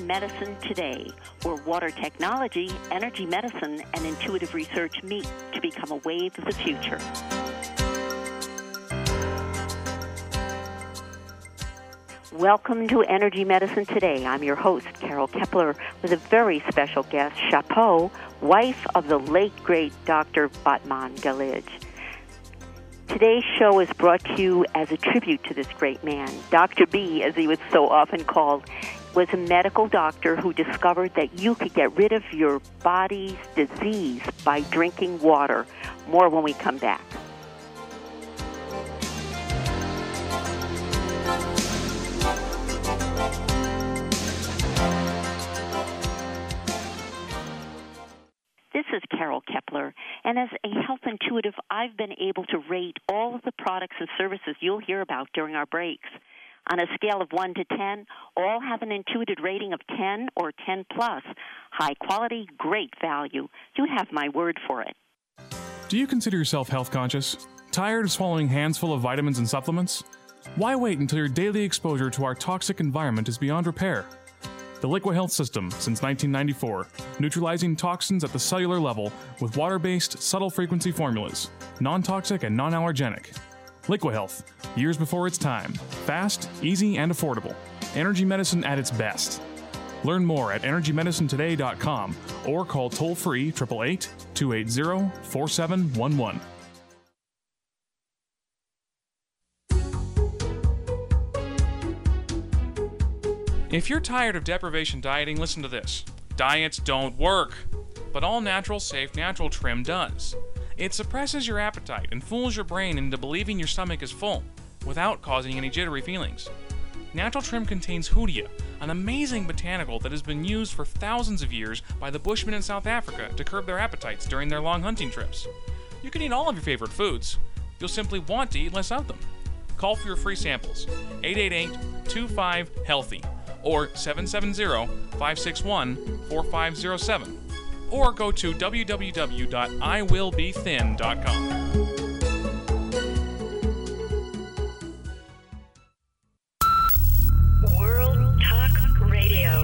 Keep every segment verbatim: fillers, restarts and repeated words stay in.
Medicine Today, where water technology, energy medicine, and intuitive research meet to become a wave of the future. Welcome to Energy Medicine Today. I'm your host, Carol Kepler, with a very special guest, Chapeau, wife of the late, great Doctor Batman Galich. Today's show is brought to you as a tribute to this great man. Doctor B, as he was so often called, was a medical doctor who discovered that you could get rid of your body's disease by drinking water. More when we come back. This is Carol Kepler, and as a health intuitive, I've been able to rate all of the products and services you'll hear about during our breaks. On a scale of one to ten, all have an intuitive rating of ten or ten plus. High quality, great value. You have my word for it. Do you consider yourself health conscious? Tired of swallowing hands full of vitamins and supplements? Why wait until your daily exposure to our toxic environment is beyond repair? The LiquiHealth System, since nineteen ninety-four, neutralizing toxins at the cellular level with water-based, subtle frequency formulas, non-toxic and non-allergenic. LiquiHealth, years before its time. Fast, easy, and affordable. Energy medicine at its best. Learn more at energy medicine today dot com or call toll-free eight eight eight, two eight zero, four seven one one. If you're tired of deprivation dieting, listen to this. Diets don't work, but all natural, safe, natural trim does. It suppresses your appetite and fools your brain into believing your stomach is full, without causing any jittery feelings. Natural trim contains hoodia, an amazing botanical that has been used for thousands of years by the Bushmen in South Africa to curb their appetites during their long hunting trips. You can eat all of your favorite foods. You'll simply want to eat less of them. Call for your free samples, eight eight eight, two five, healthy. Or seven seven zero, five six one, four five zero seven. Or go to w w w dot i will be thin dot com. World Talk Radio.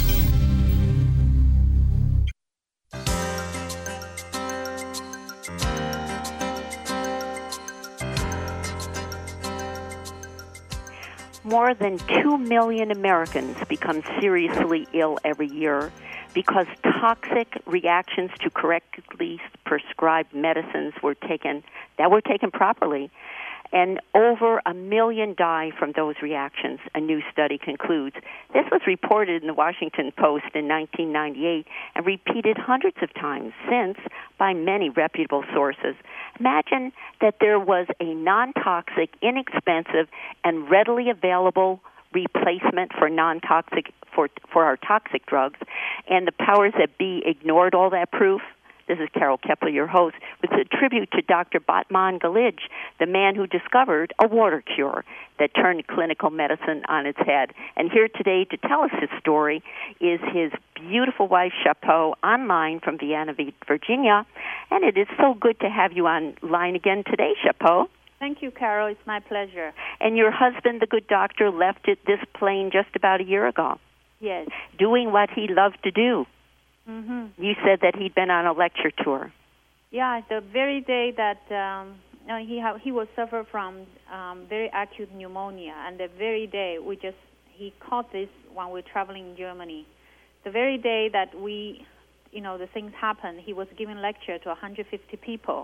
More than two million Americans become seriously ill every year because toxic reactions to correctly prescribed medicines were taken that were taken properly, and over a million die from those reactions, a new study concludes. This was reported in the Washington Post in nineteen ninety-eight and repeated hundreds of times since by many reputable sources. Imagine that there was a non-toxic, inexpensive, and readily available replacement for non-toxic for for our toxic drugs, and the powers that be ignored all that proof. This is Carol Kepler, your host, with a tribute to Doctor Batman Galich, the man who discovered a water cure that turned clinical medicine on its head. And here today to tell us his story is his beautiful wife, Chapeau, online from Vienna, Virginia. And it is so good to have you online again today, Chapeau. Thank you, Carol. It's my pleasure. And your husband, the good doctor, left it, this plane just about a year ago. Yes. Doing what he loved to do. Mm-hmm. You said that he'd been on a lecture tour. Yeah, the very day that um, uh, he ha- he was suffer from um, very acute pneumonia, and the very day we just he caught this when we were traveling in Germany. The very day that we, you know, the things happened, he was giving lecture to one hundred fifty people,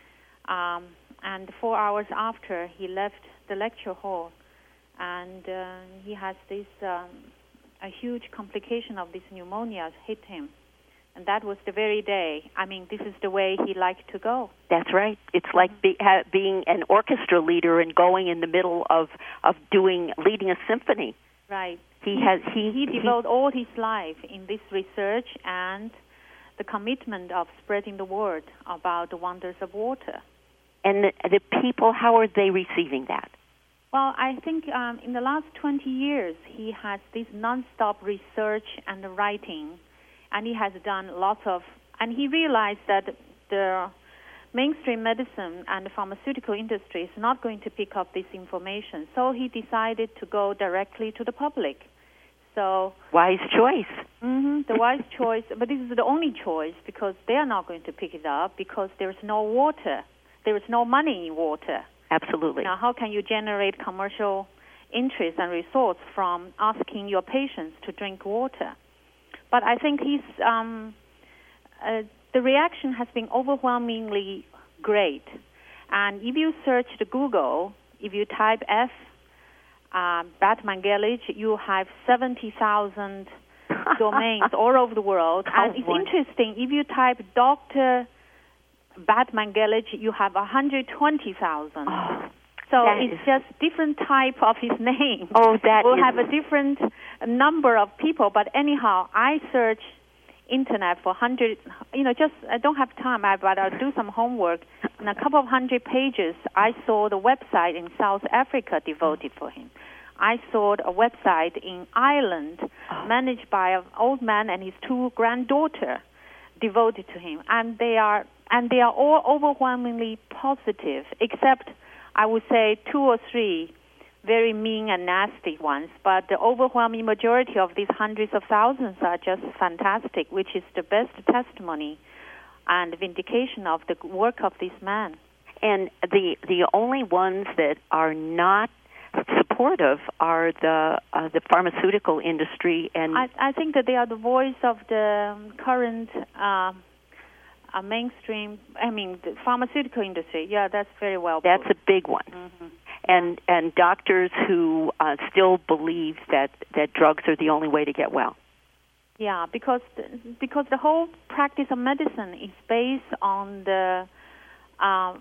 um, and four hours after he left the lecture hall, and uh, he has this um, a huge complication of this pneumonia hit him. And that was the very day. I mean, this is the way he liked to go. That's right. It's like be, ha, being an orchestra leader and going in the middle of, of doing leading a symphony. Right. He has he he devoted all his life in this research and the commitment of spreading the word about the wonders of water. And the, the people, how are they receiving that? Well, I think um, in the last twenty years, he has this nonstop research and writing. And he has done lots of, and he realized that the mainstream medicine and the pharmaceutical industry is not going to pick up this information. So he decided to go directly to the public. So wise choice. Mm-hmm, the wise choice, but this is the only choice because they are not going to pick it up because there's no water. There is no money in water. Absolutely. Now, how can you generate commercial interest and resource from asking your patients to drink water? But I think he's, um, uh, the reaction has been overwhelmingly great. And if you search the Google, if you type F, uh, Bat Mangelich, you have seventy thousand domains all over the world. Oh, and it's boy. interesting, if you type Doctor Bat Mangelich, you have one hundred twenty thousand. Oh, so that it's is- just different type of his name. Oh, that will is- have a different number of people. But anyhow, I search internet for hundred. You know, just I don't have time, I- but I'll do some homework. In a couple of hundred pages, I saw the website in South Africa devoted for him. I saw a website in Ireland Oh. managed by an old man and his two granddaughter devoted to him, and they are and they are all overwhelmingly positive, except I would say two or three very mean and nasty ones. But the overwhelming majority of these hundreds of thousands are just fantastic, which is the best testimony and vindication of the work of this man. And the the only ones that are not supportive are the uh, the pharmaceutical industry and I, I think that they are the voice of the um, current uh, uh, mainstream, I mean, the pharmaceutical industry. Yeah, that's very well put. that's a big one. Mhm. And and doctors who uh, still believe that, that drugs are the only way to get well. Yeah, because the, because the whole practice of medicine is based on the uh,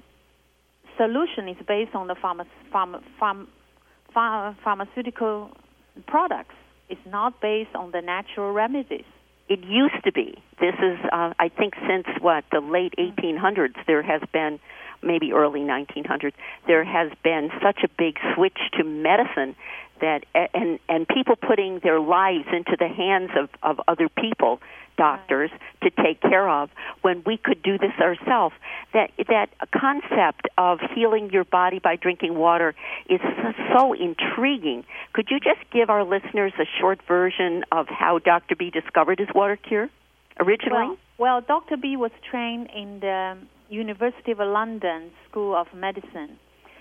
solution is based on the pharma, pharma, pharma, pharma, pharmaceutical products. It's not based on the natural remedies. It used to be. This is, uh, I think, since what the late eighteen hundreds, there has been, maybe early nineteen hundreds, there has been such a big switch to medicine that, and and people putting their lives into the hands of, of other people, doctors, to take care of, when we could do this ourselves. That that concept of healing your body by drinking water is so, so intriguing. Could you just give our listeners a short version of how Doctor B discovered his water cure originally? Well, well, Doctor B was trained in the University of London School of Medicine.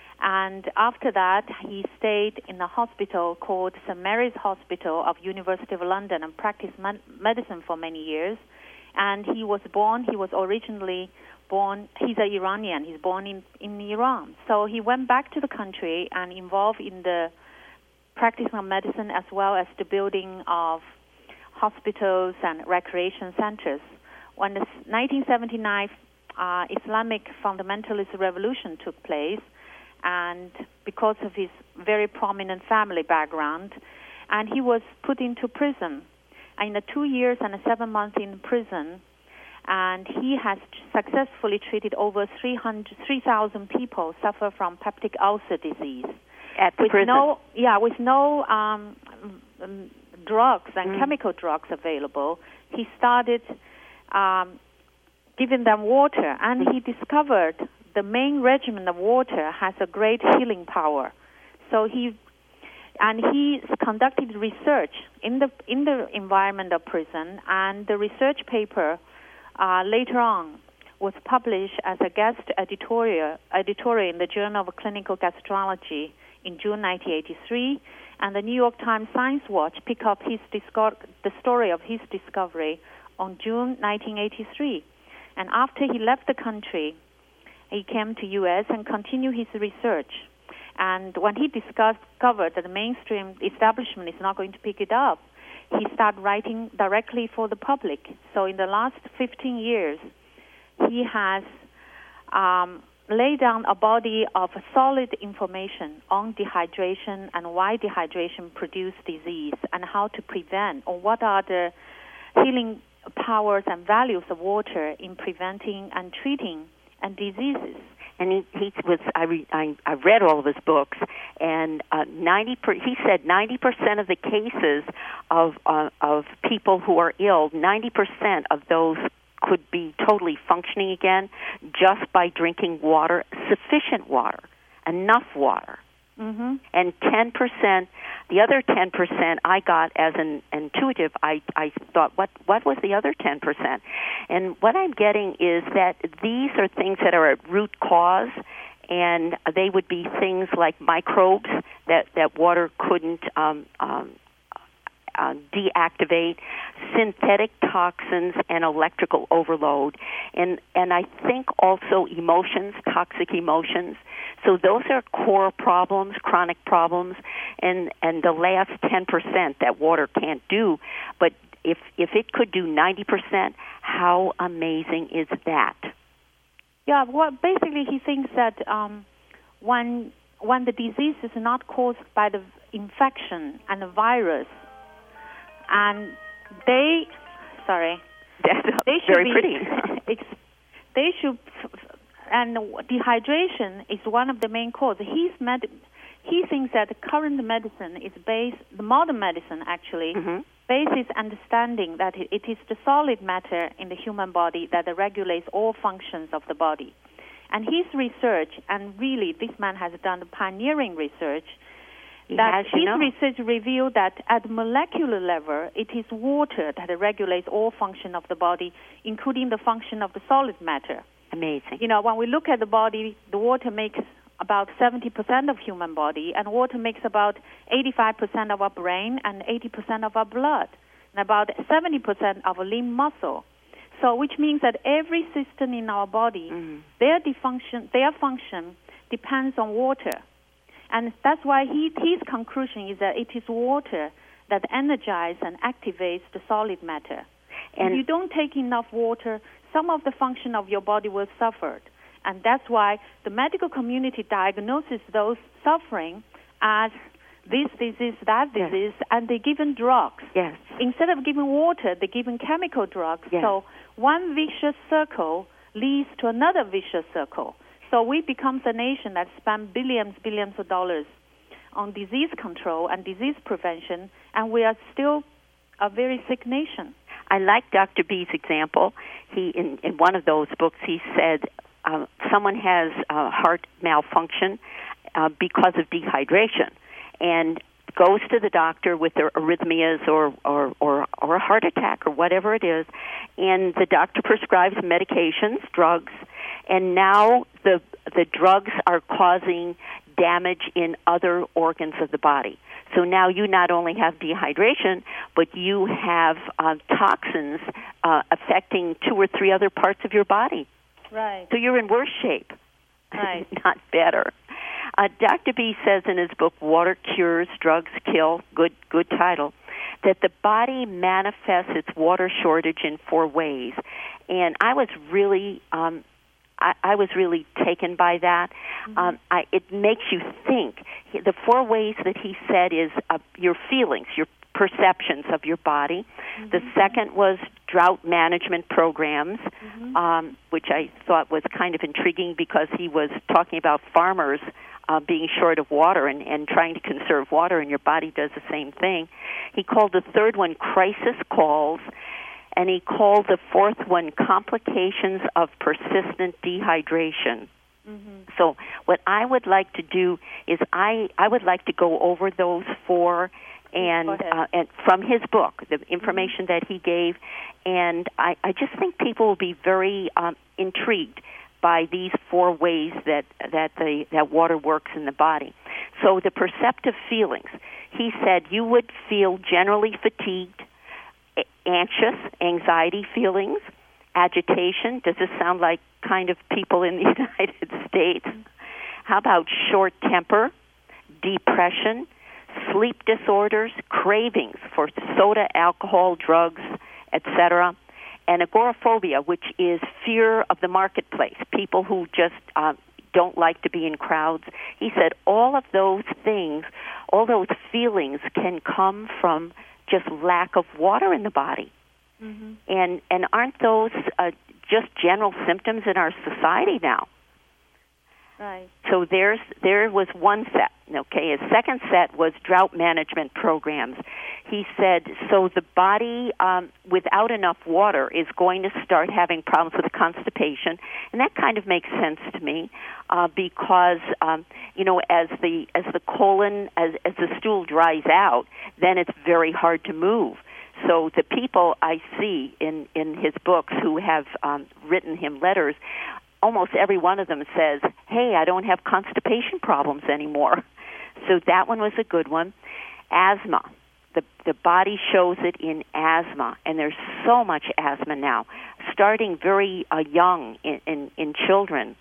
And after that, he stayed in a hospital called Saint Mary's Hospital of University of London and practiced med- medicine for many years. And he was born, he was originally born, he's an Iranian, he's born in, in Iran. So he went back to the country and involved in the practice of medicine as well as the building of hospitals and recreation centers. When the nineteen seventy-nine uh, Islamic fundamentalist revolution took place, and because of his very prominent family background, and he was put into prison. And in the two years and seven months in prison, and he has successfully treated over three hundred, three thousand people suffer from peptic ulcer disease. At the with prison. no, yeah, with no um, um, drugs and Mm. chemical drugs available, he started um, giving them water, and he discovered the main regimen of water has a great healing power. So he and he conducted research in the in the environment of prison, and the research paper uh, later on was published as a guest editorial editorial in the Journal of Clinical Gastrology in June nineteen eighty-three, and the New York Times Science Watch picked up his disco- the story of his discovery on June nineteen eighty-three. And after he left the country, he came to U S and continued his research. And when he discovered that the mainstream establishment is not going to pick it up, he started writing directly for the public. So in the last fifteen years, he has um, laid down a body of solid information on dehydration and why dehydration produces disease and how to prevent, or what are the healing powers and values of water in preventing and treating and diseases. And he, he was. I, re, I I read all of his books, and uh, ninety. Per, he said ninety percent of the cases of uh, of people who are ill, ninety percent of those could be totally functioning again just by drinking water, sufficient water, enough water. Mm-hmm. And ten percent, the other ten percent I got as an intuitive. I, I thought, what, what was the other ten percent? And what I'm getting is that these are things that are at root cause, and they would be things like microbes that, that water couldn't um, um, uh, deactivate, synthetic toxins, and electrical overload. And, and I think also emotions, toxic emotions. So those are core problems, chronic problems, and, and the last ten percent that water can't do. But if if it could do ninety percent, how amazing is that? Yeah, well, basically he thinks that um, when, when the disease is not caused by the infection and the virus, and they, sorry, That's they should very be, pretty. ex- they should... And dehydration is one of the main causes. He's med- he thinks that the current medicine is based, the modern medicine actually, Mm-hmm. bases understanding that it, it is the solid matter in the human body that regulates all functions of the body. And his research, and really this man has done pioneering research, He that has, you his know. research revealed that at molecular level, it is water that regulates all function of the body, including the function of the solid matter. Amazing. You know, when we look at the body, the water makes about seventy percent of human body, and water makes about eighty-five percent of our brain and eighty percent of our blood, and about seventy percent of our limb muscle. So which means that every system in our body, Mm-hmm. their defunction, their function depends on water. And that's why he, his conclusion is that it is water that energizes and activates the solid matter. And if you don't take enough water, some of the function of your body will suffer. And that's why the medical community diagnoses those suffering as this disease, that Yes. disease, and they give them drugs. Yes. Instead of giving water, they give them chemical drugs. Yes. So one vicious circle leads to another vicious circle. So we become a nation that spends billions, billions of dollars on disease control and disease prevention, and we are still a very sick nation. I like Doctor B's example. He, in, in one of those books, he said uh, someone has uh, heart malfunction uh, because of dehydration, and goes to the doctor with their arrhythmias or, or, or, or a heart attack or whatever it is, and the doctor prescribes medications, drugs, and now the the drugs are causing damage in other organs of the body. So now you not only have dehydration, but you have uh, toxins uh, affecting two or three other parts of your body. Right. So you're in worse shape, Right. not better. Uh, Doctor B says in his book, Water Cures, Drugs Kill, good good title, that the body manifests its water shortage in four ways. And I was really... Um, I, I was really taken by that. Mm-hmm. Um, I, it makes you think. The four ways that he said is uh, your feelings, your perceptions of your body. Mm-hmm. The second was drought management programs, mm-hmm. um, which I thought was kind of intriguing because he was talking about farmers uh, being short of water and, and trying to conserve water, and your body does the same thing. He called the third one crisis calls, and he called the fourth one complications of persistent dehydration. Mm-hmm. So what I would like to do is I, I would like to go over those four and, uh, and from his book, the information mm-hmm. that he gave, and I, I just think people will be very um, intrigued by these four ways that, that, the, that water works in the body. So the perceptive feelings, he said you would feel generally fatigued, anxious, anxiety feelings, agitation. Does this sound like kind of people in the United States? How about short temper, depression, sleep disorders, cravings for soda, alcohol, drugs, et cetera, and agoraphobia, which is fear of the marketplace, people who just uh, don't like to be in crowds. He said all of those things, all those feelings can come from just lack of water in the body. Mm-hmm. And and aren't those uh, just general symptoms in our society now? Right. So there's there was one set. Okay, his second set was drought management programs. He said, so the body um, without enough water is going to start having problems with constipation, and that kind of makes sense to me uh, because um, you know as the as the colon as as the stool dries out, then it's very hard to move. So the people I see in in his books who have um, written him letters, almost every one of them says, hey, I don't have constipation problems anymore. So that one was a good one. Asthma. The the body shows it in asthma, and there's so much asthma now, starting very uh, young in, in, in children.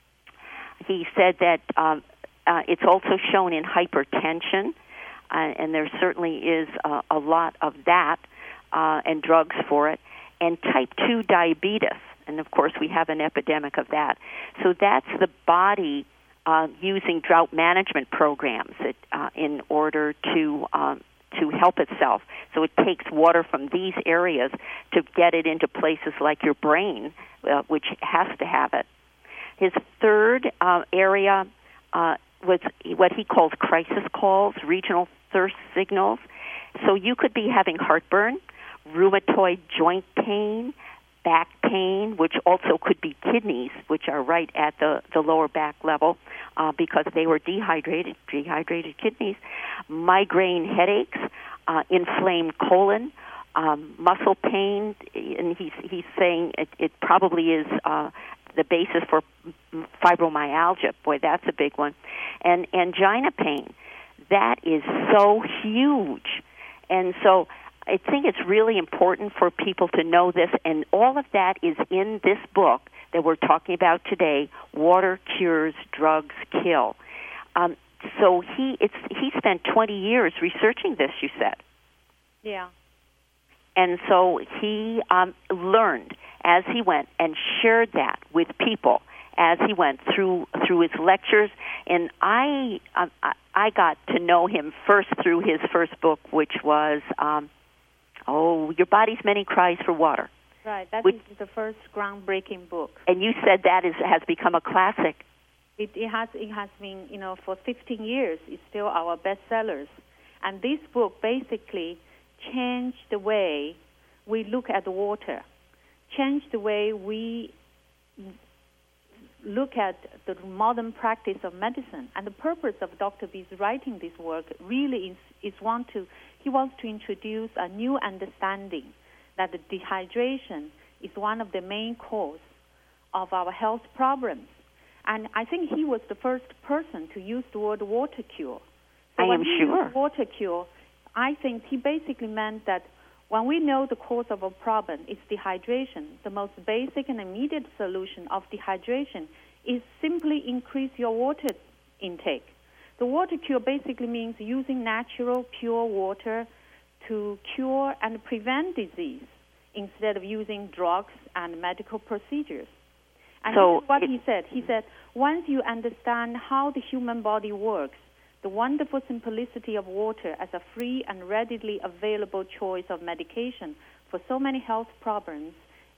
He said that um, uh, it's also shown in hypertension, uh, and there certainly is uh, a lot of that, uh, and drugs for it, and type two diabetes. And, of course, we have an epidemic of that. So that's the body uh, using drought management programs that, uh, in order to um, to help itself. So it takes water from these areas to get it into places like your brain, uh, which has to have it. His third uh, area uh, was what he calls crisis calls, regional thirst signals. So you could be having heartburn, rheumatoid joint pain, back pain, which also could be kidneys, which are right at the, the lower back level uh, because they were dehydrated, dehydrated kidneys, migraine headaches, uh, inflamed colon, um, muscle pain, and he's, he's saying it, it probably is uh, the basis for fibromyalgia. Boy, that's a big one. And angina pain, that is so huge. And so I think it's really important for people to know this, and all of that is in this book that we're talking about today, Water Cures, Drugs Kill. Um, so he it's he spent twenty years researching this, you said. Yeah. And so he um, learned as he went and shared that with people as he went through through his lectures. And I um, I got to know him first through his first book, which was um, Oh, Your Body's Many Cries for Water. Right, that Which, is the first groundbreaking book. And you said that is has become a classic. It, it has it has been, you know, for fifteen years. It's still our bestsellers. And this book basically changed the way we look at water, changed the way we look at the modern practice of medicine. And the purpose of Doctor B's writing this work really is, is want to he wants to introduce a new understanding that the dehydration is one of the main causes of our health problems. And I think he was the first person to use the word water cure. So I when am he sure. used water cure, I think he basically meant that when we know the cause of a problem is dehydration, the most basic and immediate solution of dehydration is simply increase your water intake. The water cure basically means using natural, pure water to cure and prevent disease instead of using drugs and medical procedures. And so this is what it, he said. He said, once you understand how the human body works, the wonderful simplicity of water as a free and readily available choice of medication for so many health problems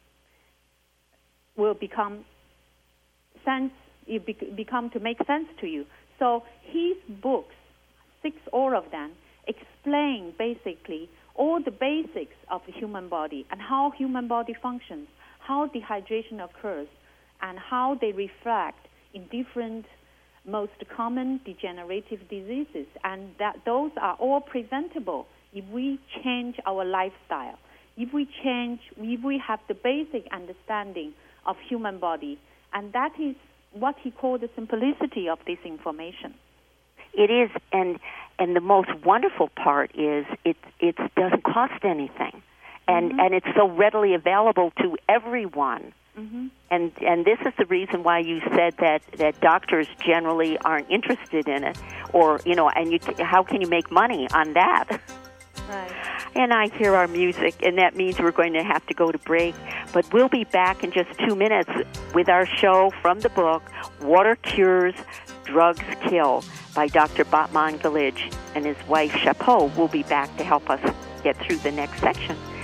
will become sense, it be, become to make sense to you. So his books, six all of them, explain basically all the basics of the human body and how human body functions, how dehydration occurs, and how they reflect in different most common degenerative diseases, and that those are all preventable if we change our lifestyle, if we change, if we have the basic understanding of human body, and that is what he called the simplicity of this information. It is, and and the most wonderful part is it it doesn't cost anything, and Mm-hmm. and it's so readily available to everyone. Mm-hmm. And and this is the reason why you said that, that doctors generally aren't interested in it, or you know, and you how can you make money on that? Right. And I hear our music, and that means we're going to have to go to break. But we'll be back in just two minutes with our show from the book Water Cures, Drugs Kill by Doctor Batman Galich, and his wife Chapeau will be back to help us get through the next section.